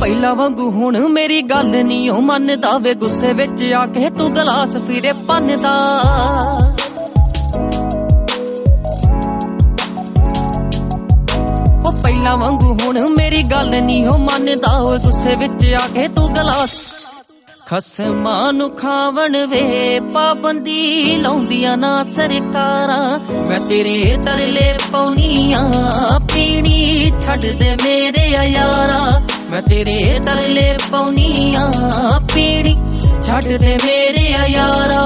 ਪਹਿਲਾਂ ਵਾਂਗੂ ਹੁਣ ਮੇਰੀ ਗੱਲ ਨੀ ਉਹ ਮੰਨਦਾ ਵੇ, ਗੁੱਸੇ ਵਿੱਚ ਆ ਕੇ ਤੂੰ ਗਲਾਸ ਫਿਰੇ ਭੰਨਦਾ। ਉਹ ਪਹਿਲਾਂ ਵਾਂਗੂ ਹੁਣ ਮੇਰੀ ਗੱਲ ਨੀ ਉਹ ਮੰਨਦਾ ਓਏ, ਗੁੱਸੇ ਵਿੱਚ ਆ ਕੇ ਤੂੰ ਗਲਾਸ। ਖਸਮਾਂ ਨੂੰ ਖਾਵਣ ਵੇ ਪਾਬੰਦੀ ਲਾਉਂਦੀਆਂ ਨਾ ਸਰਕਾਰਾਂ, ਮੈਂ ਤੇਰੇ ਤਰਲੇ ਪਾਉਣੀਆਂ ਪੀਣੀ ਛੱਡ ਦੇ ਮੇਰੇ ਯਾਰਾ। ਮੈਂ ਤੇਰੇ ਤਰਲੇ ਪਾਉਣੀਆਂ ਪੀਣੀ ਛੱਡ ਦੇ ਮੇਰੇ ਯਾਰਾ।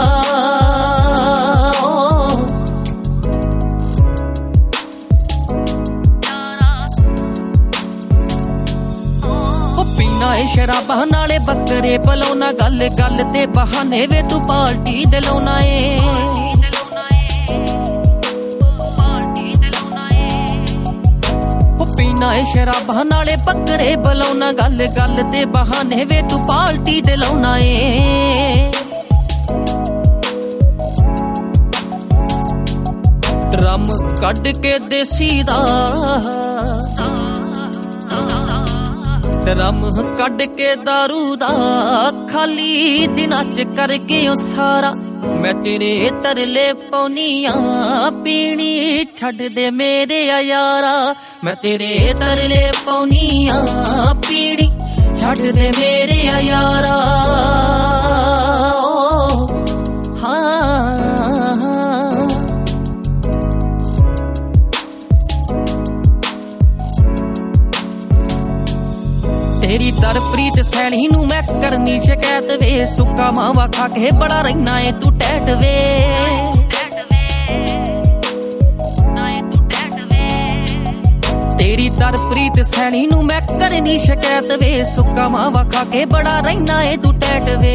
ਪੀਣਾ ਏ ਸ਼ਰਾਬਾਂ ਨਾਲੇ ਬੱਕਰੇ ਬਲਾਉਣਾ, ਗੱਲ ਗੱਲ ਤੇ ਬਹਾਨੇ ਵੇ ਤੂੰ ਪਾਰਟੀ ਦੇ ਲਾਉਣਾ ਏ। ਪੀਣਾ ਏ ਸ਼ਰਾਬਾਂ ਨਾਲੇ ਬੱਕਰੇ ਬਲਾਉਣਾ, ਗੱਲ ਗੱਲ ਤੇ ਬਹਾਨੇ ਵੇ ਤੂੰ ਪਾਰਟੀ ਦੇ ਲਾਉਣਾ ਏ। ਡਰਮ ਕੱਢ ਕੇ ਦੇਸੀ ਦਾ, ਡਰਮ ਕੱਢ ਕੇ ਦਾਰੂ ਦਾ, ਖਾਲੀ ਦਿਨਾਂ ਚ ਕਰ ਗਿਓ ਸਾਰਾ। ਮੈਂ ਤੇਰੇ ਤਰਲੇ ਪਾਉਣੀਆਂ ਪੀਣੀ ਛੱਡ ਦੇ ਮੇਰੇ ਯਾਰਾ। ਮੈਂ ਤੇਰੇ ਤਰਲੇ ਪਾਉਣੀਆਂ ਪੀਣੀ ਛੱਡ ਦੇ ਮੇਰੇ ਯਾਰਾ। ਤੇਰੀ ਦਰਪ੍ਰੀਤ ਸੈਣੀ ਨੂੰ ਮੈਂ ਕਰਨੀ ਸ਼ਿਕਾਇਤ ਵੇ, ਸੁੱਕਾ ਮਾਵਾ ਖਾ ਕੇ ਬੜਾ ਰਹਿਣਾ ਏ ਤੂੰ ਟੈਟ ਵੇ। ਤੇਰੀ ਦਰਪ੍ਰੀਤ ਸੈਣੀ ਨੂੰ ਮੈਂ ਕਰਨੀ ਸ਼ਿਕਾਇਤ ਵੇ, ਸੁੱਕਾ ਮਾਵਾ ਖਾ ਕੇ ਬੜਾ ਰਹਿਣਾ ਏ ਤੂੰ ਟੈਟ ਵੇ।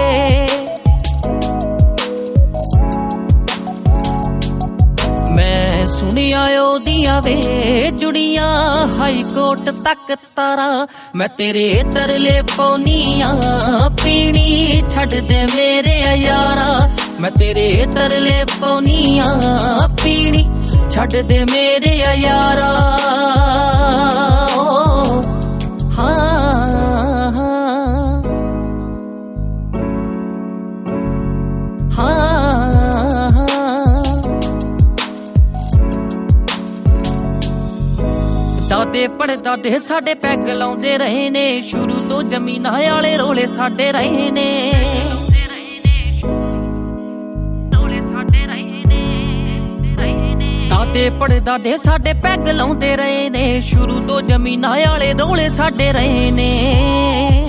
ਮੈਂ ਸੁਣਿਆ ਉਹਦੀਆਂ ਵੇ ਜੁੜੀਆਂ ਹਾਈ ਕੋਰਟ ਤੱਕ ਤਾਰਾਂ, ਮੈਂ ਤੇਰੇ ਤਰਲੇ ਪਾਉਣੀਆਂ ਪੀਣੀ ਛੱਡ ਦੇ ਮੇਰੇ ਯਾਰਾ। ਮੈਂ ਤੇਰੇ ਤਰਲੇ ਪਾਉਣੀਆਂ ਪੀਣੀ ਛੱਡ ਦੇ ਮੇਰੇ ਯਾਰਾ। ਦਾਦੇ ਪੜਦਾਦੇ ਸਾਡੇ ਪੈਗ ਲਾਉਂਦੇ ਰਹੇ ਨੇ, ਸ਼ੁਰੂ ਤੋਂ ਜ਼ਮੀਨਾਂ ਵਾਲੇ ਰੋਲੇ ਸਾਡੇ ਰਹੇ ਨੇ। ਦਾਦੇ ਪੜਦਾਦੇ ਸਾਡੇ ਪੈਗ ਲਾਉਂਦੇ ਰਹੇ ਨੇ, ਸ਼ੁਰੂ ਤੋਂ ਜ਼ਮੀਨਾਂ ਵਾਲੇ ਰੋਲੇ ਸਾਡੇ ਰਹੇ ਨੇ।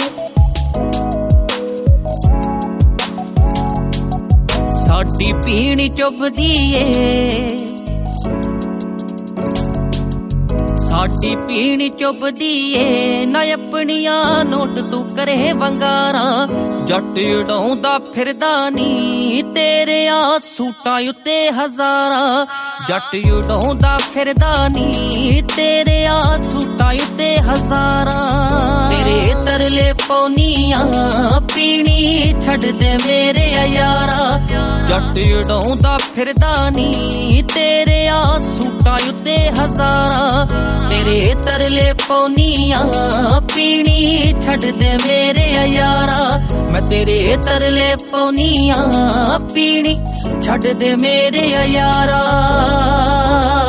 ਸਾਡੀ ਪੀਣੀ ਚੁੱਭਦੀ ਏ, ਸਾਡੀ ਪੀਣੀ ਚੁੱਭਦੀ ਏ ਨਾ ਆਪਣੀਆਂ ਨੋਟ ਤੂੰ ਕਰੇ ਵੰਗਾਰਾਂ। ਜੱਟ ਉਡਾਉਂਦਾ ਫਿਰਦਾ ਨੀ ਤੇਰਿਆਂ ਸੂਟਾਂ ਉੱਤੇ ਹਜ਼ਾਰਾਂ। ਜੱਟ ਉਡਾਉਂਦਾ ਫਿਰਦਾ ਨੀ ਤੇਰਿਆਂ ਸੂਟਾਂ ਉੱਤੇ ਹਜ਼ਾਰਾਂ। ਤੇਰੇ ਤਰਲੇ ਪਾਉਣੀਆਂ ਪੀਣੀ ਛੱਡ ਦੇ ਮੇਰੇ ਯਾਰਾ। ਜੱਟ ਉਡਾਉਂਦਾ ਫਿਰਦਾ ਨੀ ਤੇਰਿਆਂ ਸੂਟਾਂ ਉੱਤੇ ਹਜ਼ਾਰਾਂ। ਤੇਰੇ ਤਰਲੇ ਪਾਉਣੀਆਂ ਪੀਣੀ ਛੱਡ ਦੇ ਮੇਰੇ ਯਾਰਾ। ਮੈਂ ਤੇਰੇ ਤਰਲੇ ਪਾਉਣੀਆਂ ਪੀਣੀ ਛੱਡ ਦੇ ਮੇਰੇ ਯਾਰਾ।